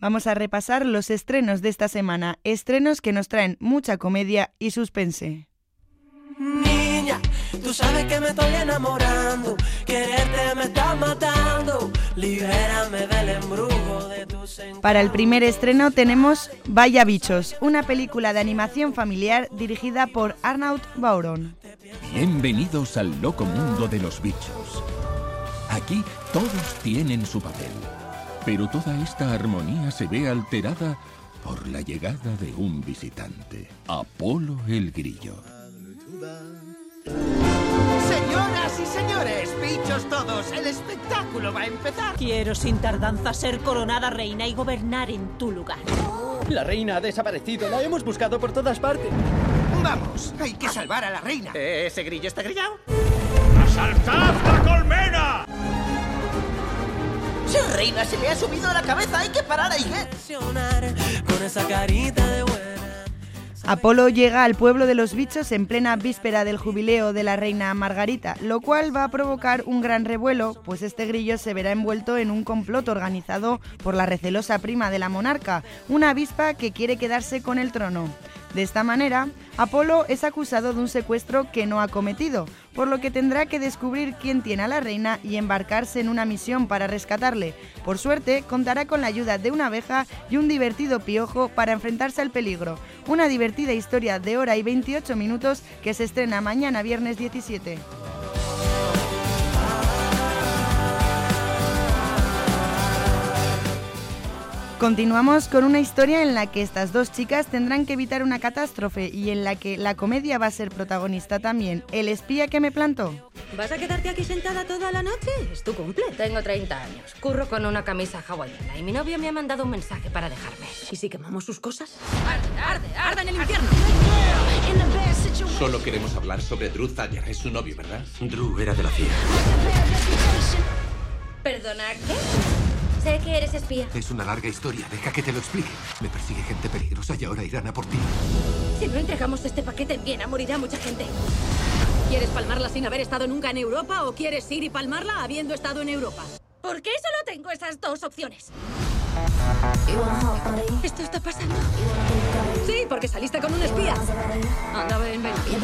Vamos a repasar los estrenos de esta semana, estrenos que nos traen mucha comedia y suspense. Niña, tú sabes que me estoy enamorando, quererte me está matando, libérame del embrujo de tus sentidos. Para el primer estreno tenemos Vaya Bichos, una película de animación familiar dirigida por Arnaud Bauron. Bienvenidos al loco mundo de los bichos. Aquí todos tienen su papel, pero toda esta armonía se ve alterada por la llegada de un visitante, Apolo el Grillo. Señoras y señores, bichos todos, el espectáculo va a empezar. Quiero sin tardanza ser coronada reina y gobernar en tu lugar. La reina ha desaparecido, la hemos buscado por todas partes. Vamos, hay que salvar a la reina. ¿Ese grillo está grillado? ¡Asaltad la colmena! ¡Su reina se le ha subido a la cabeza! ¡Hay que parar a Iguet! Con esa carita de buena. Apolo llega al pueblo de los bichos en plena víspera del jubileo de la reina Margarita, lo cual va a provocar un gran revuelo, pues este grillo se verá envuelto en un complot organizado por la recelosa prima de la monarca, una avispa que quiere quedarse con el trono. De esta manera, Apolo es acusado de un secuestro que no ha cometido, por lo que tendrá que descubrir quién tiene a la reina y embarcarse en una misión para rescatarle. Por suerte, contará con la ayuda de una abeja y un divertido piojo para enfrentarse al peligro. Una divertida historia de hora y 28 minutos que se estrena mañana viernes 17. Continuamos con una historia en la que estas dos chicas tendrán que evitar una catástrofe y en la que la comedia va a ser protagonista también. El espía que me plantó. ¿Vas a quedarte aquí sentada toda la noche? Es tu cumple. Tengo 30 años, curro con una camisa hawaiana y mi novio me ha mandado un mensaje para dejarme. ¿Y si quemamos sus cosas? ¡Arde en el infierno! Solo queremos hablar sobre Drew Thayer. Es su novio, ¿verdad? Drew era de la CIA. ¿Perdona, qué? Sé que eres espía. Es una larga historia. Deja que te lo explique. Me persigue gente peligrosa y ahora irán a por ti. Si no entregamos este paquete en Viena, morirá mucha gente. ¿Quieres palmarla sin haber estado nunca en Europa o quieres ir y palmarla habiendo estado en Europa? ¿Por qué solo tengo esas dos opciones? ¿Esto está pasando? Sí, porque saliste con un espía. Anda, ven.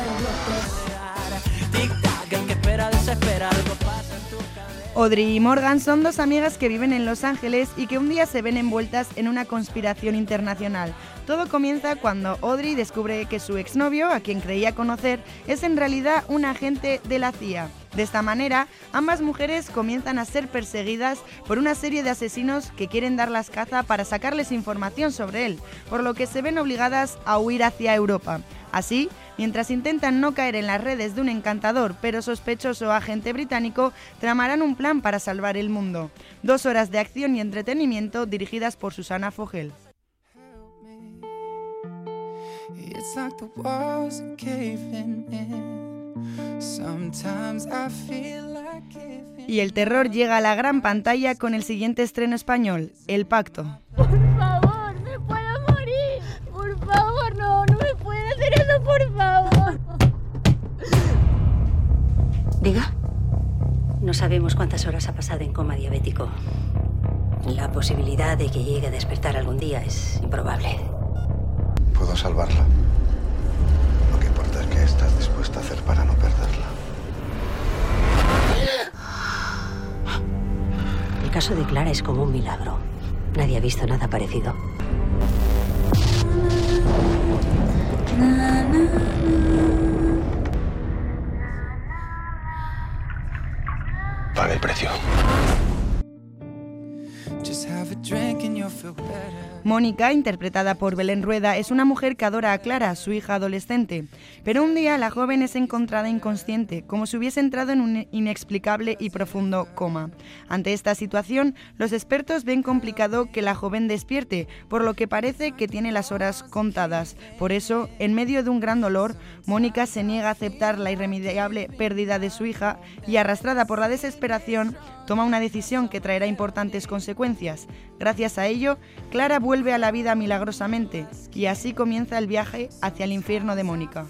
Tic-tac, el que espera desespera, algo pasa en tu cabeza. Audrey y Morgan son dos amigas que viven en Los Ángeles y que un día se ven envueltas en una conspiración internacional. Todo comienza cuando Audrey descubre que su exnovio, a quien creía conocer, es en realidad un agente de la CIA. De esta manera, ambas mujeres comienzan a ser perseguidas por una serie de asesinos que quieren darlas caza para sacarles información sobre él, por lo que se ven obligadas a huir hacia Europa. Así, mientras intentan no caer en las redes de un encantador pero sospechoso agente británico, tramarán un plan para salvar el mundo. 2 horas de acción y entretenimiento dirigidas por Susana Fogel. Y el terror llega a la gran pantalla con el siguiente estreno español, El Pacto. Por favor, me puedo morir. Por favor, no me puede hacer eso, por favor. Diga. No sabemos cuántas horas ha pasado en coma diabético. La posibilidad de que llegue a despertar algún día es improbable. Puedo salvarla. Lo que importa es qué estás dispuesta a hacer para no perderla. El caso de Clara es como un milagro. Nadie ha visto nada parecido. Paga el precio. Mónica, interpretada por Belén Rueda, es una mujer que adora a Clara, su hija adolescente. Pero un día la joven es encontrada inconsciente, como si hubiese entrado en un inexplicable y profundo coma. Ante esta situación, los expertos ven complicado que la joven despierte, por lo que parece que tiene las horas contadas. Por eso, en medio de un gran dolor, Mónica se niega a aceptar la irremediable pérdida de su hija y, arrastrada por la desesperación, toma una decisión que traerá importantes consecuencias. Gracias a ello, Clara vuelve a la vida milagrosamente y así comienza el viaje hacia el infierno de Mónica.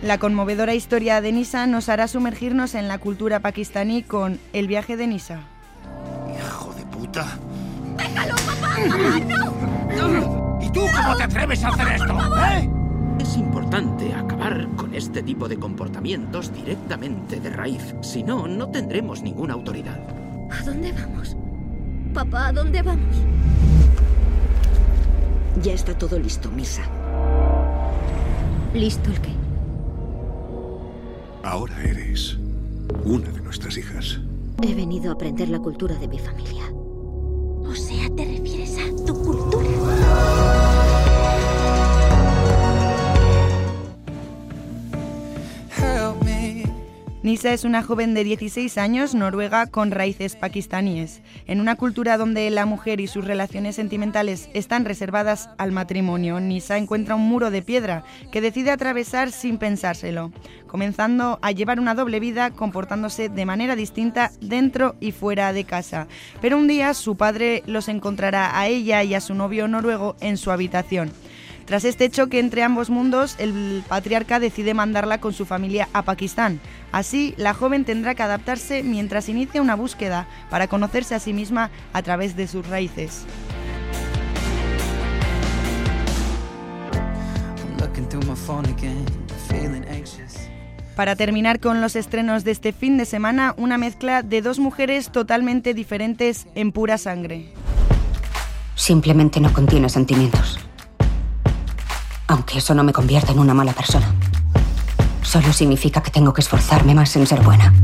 La conmovedora historia de Nisa nos hará sumergirnos en la cultura pakistaní con El viaje de Nisa. ¡Hijo de puta! ¡Déjalo, papá! ¡Papá, no! ¿Y tú cómo te atreves a hacer esto? ¿Eh? Es importante acabar con este tipo de comportamientos directamente de raíz. Si no, no tendremos ninguna autoridad. ¿A dónde vamos? Papá, ¿a dónde vamos? Ya está todo listo, Misa. ¿Listo el qué? Ahora eres una de nuestras hijas. He venido a aprender la cultura de mi familia. O sea, ¿te refieres a tu cultura? Nisa es una joven de 16 años, noruega, con raíces pakistaníes. En una cultura donde la mujer y sus relaciones sentimentales están reservadas al matrimonio, Nisa encuentra un muro de piedra que decide atravesar sin pensárselo, comenzando a llevar una doble vida, comportándose de manera distinta dentro y fuera de casa. Pero un día su padre los encontrará a ella y a su novio noruego en su habitación. Tras este choque entre ambos mundos, el patriarca decide mandarla con su familia a Pakistán. Así, la joven tendrá que adaptarse mientras inicia una búsqueda para conocerse a sí misma a través de sus raíces. Para terminar con los estrenos de este fin de semana, una mezcla de dos mujeres totalmente diferentes en pura sangre. Simplemente no contiene sentimientos. Aunque eso no me convierta en una mala persona. Solo significa que tengo que esforzarme más en ser buena.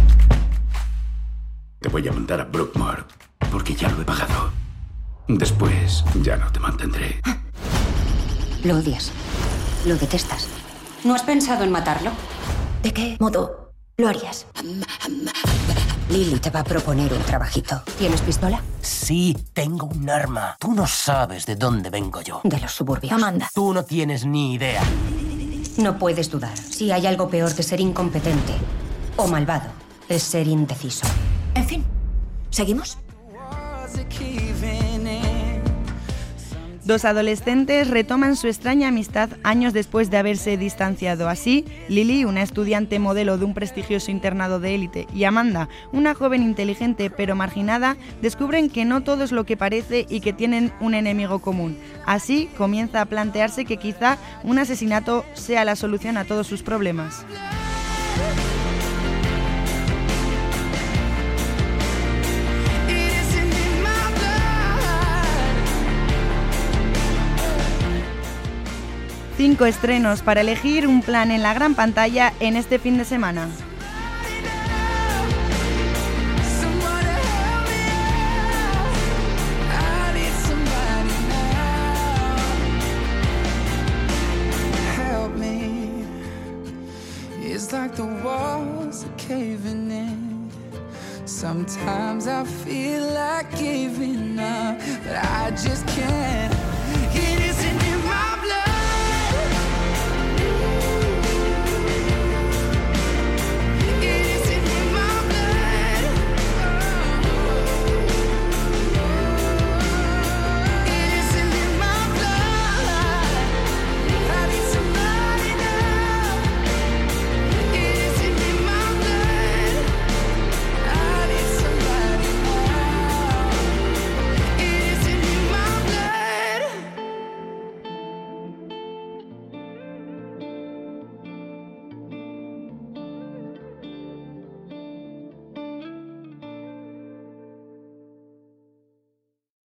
Te voy a mandar a Brookmore, porque ya lo he pagado. Después ya no te mantendré. Lo odias. Lo detestas. ¿No has pensado en matarlo? ¿De qué modo lo harías? Lily te va a proponer un trabajito. ¿Tienes pistola? Sí, tengo un arma. Tú no sabes de dónde vengo yo. De los suburbios. Amanda. Tú no tienes ni idea. No puedes dudar. Si hay algo peor que ser incompetente o malvado, es ser indeciso. En fin, ¿seguimos? Dos adolescentes retoman su extraña amistad años después de haberse distanciado. Así, Lily, una estudiante modelo de un prestigioso internado de élite, y Amanda, una joven inteligente pero marginada, descubren que no todo es lo que parece y que tienen un enemigo común. Así, comienza a plantearse que quizá un asesinato sea la solución a todos sus problemas. Cinco estrenos para elegir un plan en la gran pantalla en este fin de semana. Sometimes I feel like giving up, but I just can't.